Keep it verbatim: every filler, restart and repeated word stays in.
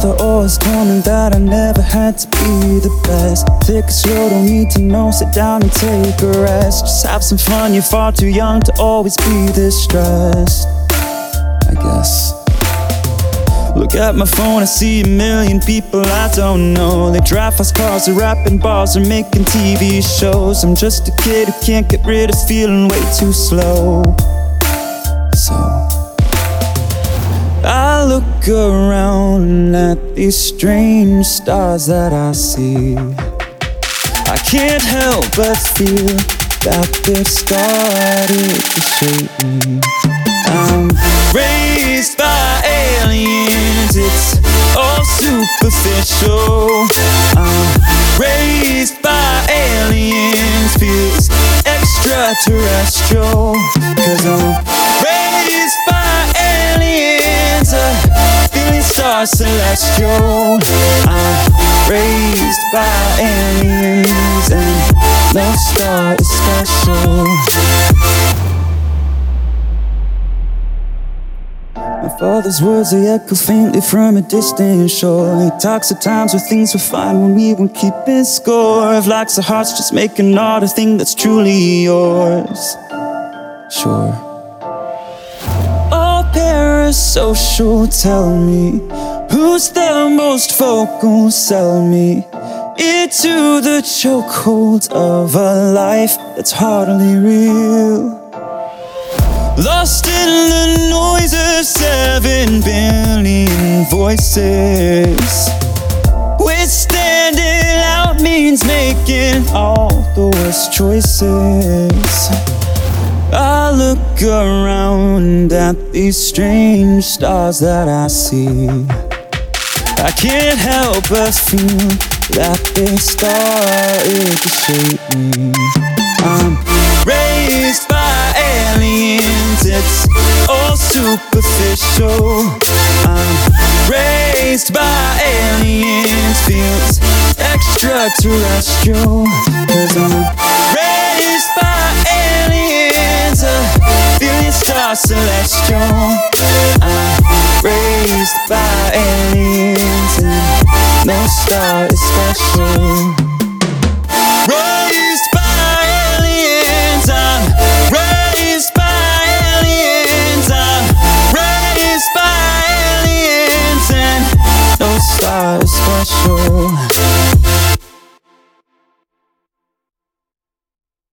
father always told me that I never had to be the best. Take it slow, don't need to know, sit down and take a rest. Just have some fun, you're far too young to always be this stressed, I guess. Look at my phone, I see a million people I don't know. They drive fast cars, they're rapping bars, they're making T V shows. I'm just a kid who can't get rid of feeling way too slow. So I look around at these strange stars that I see. I can't help but feel that they've started to shape me. I'm raised by aliens, it's all superficial. I'm raised by aliens, feels extraterrestrial. Cause I'm raised by aliens, a feeling star celestial. I'm raised by aliens, and no star is special. My father's words, they echo faintly from a distant shore. He talks of times where things were fine when we weren't keeping score. Of likes of hearts just making art, a thing that's truly yours. Sure. All parasocial, tell me who's the most vocal, sell me into the chokehold of a life that's hardly real. Lost in the noise of seven billion voices. Withstanding out means making all the worst choices. I look around at these strange stars that I see. I can't help but feel that they started to shape me. I'm raised by aliens, it's all superficial. I'm raised by aliens, feels extraterrestrial. Cause I'm raised by aliens, a feeling star celestial. I'm raised by aliens, and no star is special. Raised by aliens, I'm raised by aliens, I'm raised by aliens, and no star is special.